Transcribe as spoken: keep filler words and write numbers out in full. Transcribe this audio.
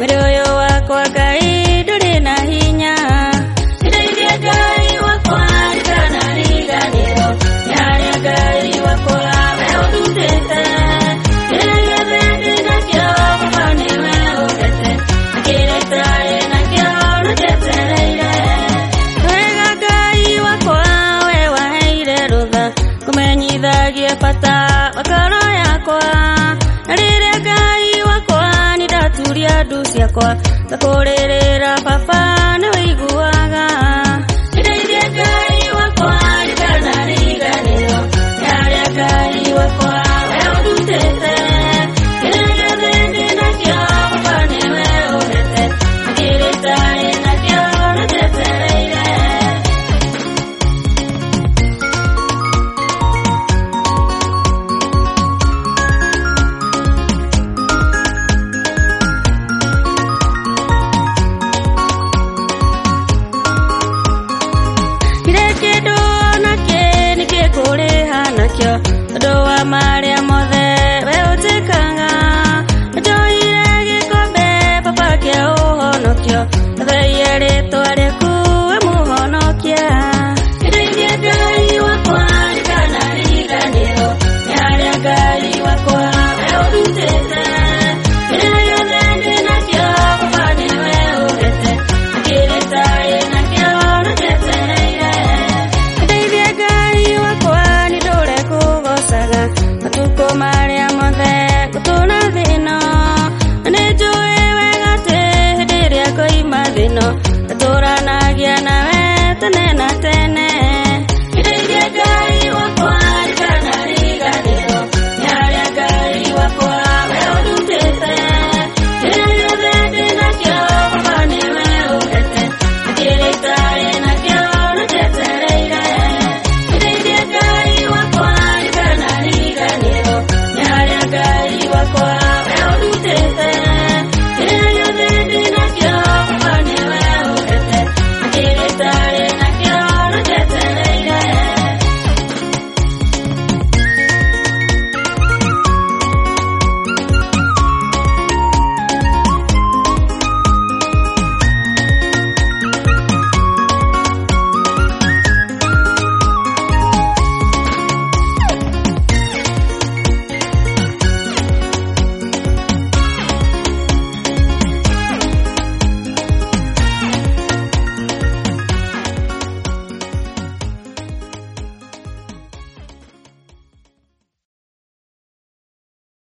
Mwoyo wako Ngai ndũrĩ na hinya. Ndeithia Ngai wakwa ndikanariganĩrwo nĩ harĩa Ngai wakwa we ũndutĩte. Kĩrĩa gĩothe ndĩnakĩo Baba nĩwe ũndete, na kĩrĩa itarĩ nakĩo no njetereire. Wega Ngai wakwa we waheire rũtha kũmenyithagia bata wa ngoro yakwa. Na rĩrĩa Ngai wakwa nĩ ndaturia ndu ciakwa ngakũrĩrĩra Baba nĩ ũiguaga. Ndeithia Ngai wakwa ndikanariganĩrwo nĩ harĩa Ngai wakwa we ũndutĩte. Kĩrĩa gĩothe ndĩnakĩo Baba nĩwe ũndete, na kĩrĩa itarĩ nakĩo no njetereire. Ũndũ wa marĩa mothe we ũnjĩkaga, njohire gĩkombe Baba kĩa ũhonokio, theie rĩtwa rĩaku we mũhonokia. Ndeithia Ngai wakwa ndikanariganĩrwo nĩ harĩa Ngai wakwa we ũndutĩte. Kĩrĩa gĩothe ndĩnakĩo Baba nĩwe ũndete, na kĩrĩa itarĩ nakĩo no njetereire. Ndeithia Ngai wakwa nĩ ndũre kũgocaga matukũ marĩa mothe gũtũũra thĩ ĩno. Na nĩ njũĩ wega atĩ hĩndĩ ĩrĩa ngoima thĩ ĩno ngatũũranagia na